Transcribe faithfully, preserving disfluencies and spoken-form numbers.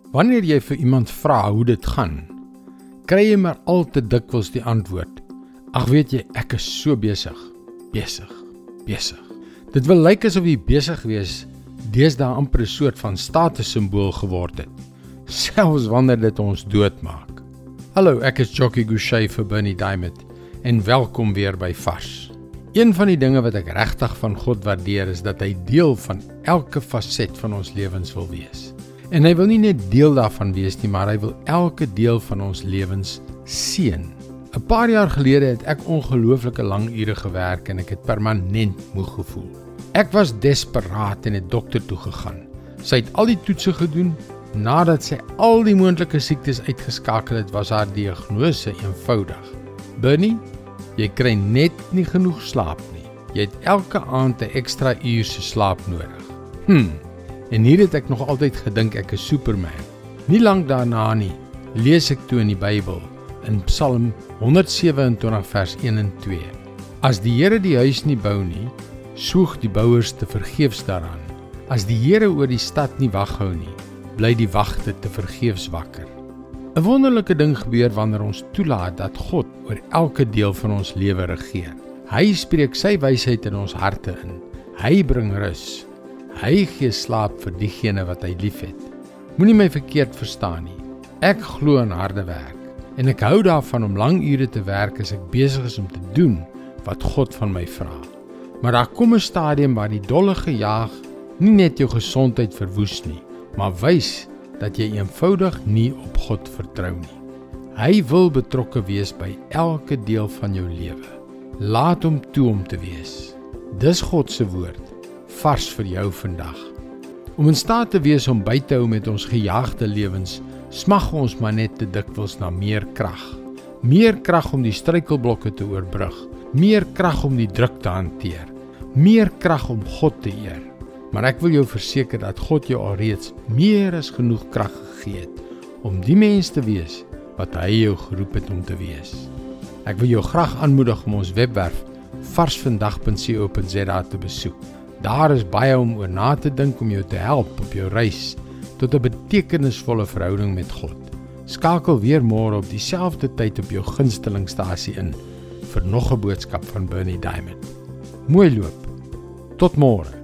Wanneer jy vir iemand vra hoe dit gaan, kry jy maar al te dikwels die antwoord: ag weet jy, ek is so besig, besig, besig. Dit wil lyk asof jy besig wees deesdae amper 'n soort van statussymbool geword het, selfs wanneer dit ons doodmaak. Hallo, ek is Jockey Gouchee vir Bernie Diamond en welkom weer by Vars. Een van die dinge wat ek regtig van God waardeer is dat hy deel van elke faset van ons lewens wil wees. En hy wil nie net deel daarvan wees nie, maar hy wil elke deel van ons lewens seën. 'n Paar jaar gelede het ek ongelooflike lang ure gewerk en ek het permanent moeg gevoel. Ek was desperaat en het dokter toe gegaan. Sy het al die toetse gedoen. Nadat sy al die moontlike siektes uitgeskakel het, was haar diagnose eenvoudig: Bernie, jy kry net nie genoeg slaap nie. Jy het elke aand 'n ekstra uur se slaap nodig. Hm. En hier het ek nog altyd gedink ek is Superman. Nie lank daarna nie, lees ek toe in die Bybel, in Psalm honderdsewe-en-twintig vers een en twee. As die Here die huis nie bou nie, soeg die bouers te vergeefs daaraan. As die Here oor die stad nie wag hou nie, bly die wagte te vergeefs wakker. 'n Wonderlike ding gebeur wanneer ons toelaat dat God oor elke deel van ons lewe regeer. Hy spreek sy wysheid in ons harte in. Hy bring rus. Hy gee slaap vir diegene wat hy liefhet. Moenie my verkeerd verstaan nie. Ek glo in harde werk en ek hou daarvan om lang ure te werk as ek besig is om te doen wat God van my vra. Maar daar kom 'n stadium waar die dolle gejaag nie net jou gesondheid verwoes nie, maar wys dat jy eenvoudig nie op God vertrou nie. Hy wil betrokke wees by elke deel van jou lewe. Laat hom toe om te wees. Dis God se woord, vars vir jou vandag. Om in staat te wees om by te hou met ons gejaagde lewens, smag ons maar net te dikwels na meer krag. Meer krag om die struikelblokke te oorbrug, meer krag om die druk te hanteer, meer krag om God te eer. Maar ek wil jou verseker dat God jou alreeds meer as genoeg krag gegee het om die mens te wees wat hy jou geroep het om te wees. Ek wil jou graag aanmoedig om ons webwerf varsvandag punt co punt za te besoek. Daar is baie om oor na te dink om jou te help op jou reis tot 'n betekenisvolle verhouding met God. Skakel weer môre op dieselfde tyd op jou gunstelingstasie in vir nog 'n boodskap van Bernie Diamond. Mooi loop. Tot môre.